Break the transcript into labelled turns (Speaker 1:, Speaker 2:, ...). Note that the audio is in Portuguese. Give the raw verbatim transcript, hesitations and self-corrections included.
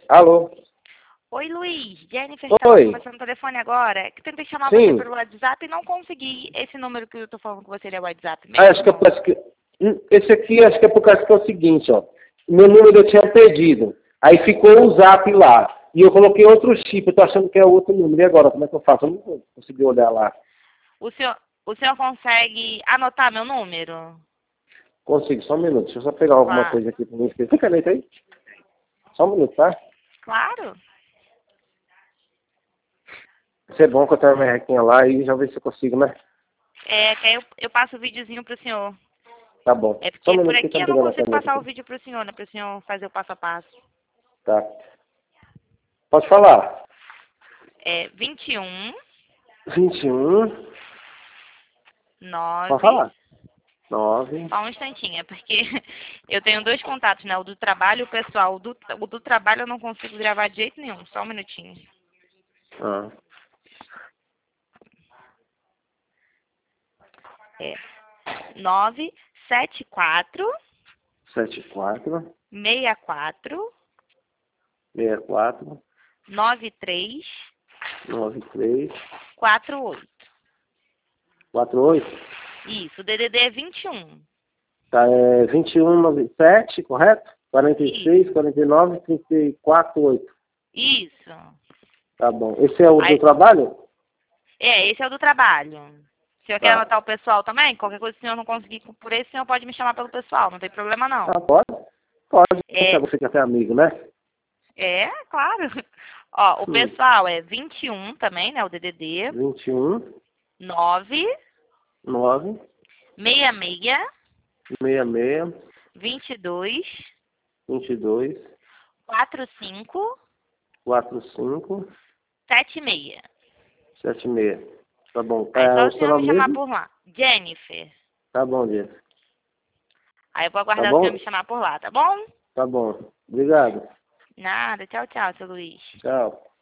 Speaker 1: Alô?
Speaker 2: Oi, Luiz. Jennifer estava
Speaker 1: Oi.
Speaker 2: conversando no telefone agora. Que tentei chamar você
Speaker 1: Sim.
Speaker 2: pelo WhatsApp e não consegui. Esse número que eu tô falando com você ele é WhatsApp
Speaker 1: Ah, acho que eu
Speaker 2: mesmo?
Speaker 1: acho que... Hum, Esse aqui acho que é por causa que é o seguinte, ó. Meu número eu tinha perdido. Aí ficou o zap lá. E eu coloquei outro chip, eu tô achando que é outro número. E agora, como é que eu faço? Eu não consegui olhar lá.
Speaker 2: O senhor, o senhor consegue anotar meu número?
Speaker 1: Consigo, só um minuto. Deixa eu só pegar alguma
Speaker 2: Claro.
Speaker 1: coisa aqui pra mim escrever. Tem caneta aí? Só um minuto, tá?
Speaker 2: Claro.
Speaker 1: Isso é bom que eu tenho a minha requinha lá e já ver se eu consigo, né?
Speaker 2: É, que aí eu, eu passo o videozinho pro senhor.
Speaker 1: Tá bom.
Speaker 2: É
Speaker 1: Só um
Speaker 2: porque por
Speaker 1: minuto que tá
Speaker 2: aqui
Speaker 1: me
Speaker 2: eu não
Speaker 1: pegando a
Speaker 2: consigo
Speaker 1: caneta
Speaker 2: passar o
Speaker 1: aqui.
Speaker 2: vídeo pro senhor, né? Pro senhor fazer o passo a passo.
Speaker 1: Tá. Pode falar.
Speaker 2: É vinte e um,
Speaker 1: vinte e um. Pode
Speaker 2: nove.
Speaker 1: falar. nove.
Speaker 2: Só um instantinho, é porque eu tenho dois contatos, né? O do trabalho e o pessoal. O do, o do trabalho eu não consigo gravar de jeito nenhum. Só um minutinho.
Speaker 1: Ah.
Speaker 2: É nove sete quatro
Speaker 1: sete quatro.
Speaker 2: seis quatro
Speaker 1: seis quatro.
Speaker 2: nove três
Speaker 1: nove três.
Speaker 2: quatro oito.
Speaker 1: quatro oito.
Speaker 2: Isso, o D D D é vinte e um.
Speaker 1: Tá, é vinte e um, noventa e sete, correto? quarenta e seis,
Speaker 2: Isso.
Speaker 1: quarenta e nove, trinta e quatro, oito.
Speaker 2: Isso.
Speaker 1: Tá bom. Esse é o do
Speaker 2: Aí,
Speaker 1: trabalho?
Speaker 2: é, esse é o do trabalho. Se eu quer
Speaker 1: Tá.
Speaker 2: anotar o pessoal também, qualquer coisa que o senhor não conseguir por esse, o senhor pode me chamar pelo pessoal, não tem problema não.
Speaker 1: Ah, pode? Pode.
Speaker 2: É,
Speaker 1: Você que é até amigo, né?
Speaker 2: é, claro. Ó, o
Speaker 1: Hum.
Speaker 2: pessoal é vinte e um também, né, o D D D.
Speaker 1: vinte e um,
Speaker 2: nove
Speaker 1: nove,
Speaker 2: seis seis
Speaker 1: seis seis,
Speaker 2: vinte e dois
Speaker 1: vinte e dois,
Speaker 2: quatro cinco
Speaker 1: quatro cinco,
Speaker 2: sete seis.
Speaker 1: sete seis. Tá bom.
Speaker 2: Aí
Speaker 1: É
Speaker 2: só
Speaker 1: o
Speaker 2: o
Speaker 1: seu
Speaker 2: senhor me
Speaker 1: nome
Speaker 2: chamar
Speaker 1: mesmo?
Speaker 2: por lá. Jennifer.
Speaker 1: Tá bom, Dias.
Speaker 2: Aí eu vou
Speaker 1: Tá
Speaker 2: aguardar o senhor me
Speaker 1: bom?
Speaker 2: chamar por lá, tá bom?
Speaker 1: Tá bom. Obrigado.
Speaker 2: Nada, tchau, tchau, seu Luiz.
Speaker 1: Tchau.